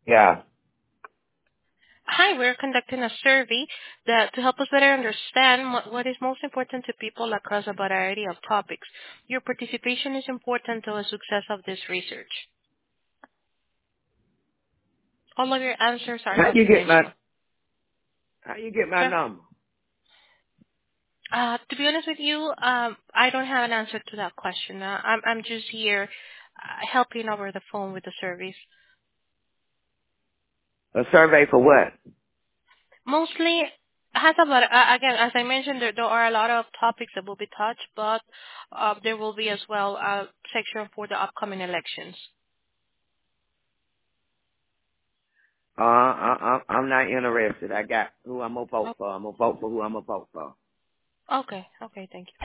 Yeah. Hi, we're conducting a survey to help us better understand what is most important to people across a variety of topics. Your participation is important to the success of this research. All of your answers are How you get my confidential. How you get my Sir, number? to be honest with you, I don't have an answer to that question. I'm just here helping over the phone with the surveys. A survey for what? Mostly has about again, as I mentioned, there are a lot of topics that will be touched, but there will be as well a section for the upcoming elections. I'm not interested. I got who I'm gonna vote for. I'm gonna vote for who I'm gonna vote for. Okay, okay, thank you.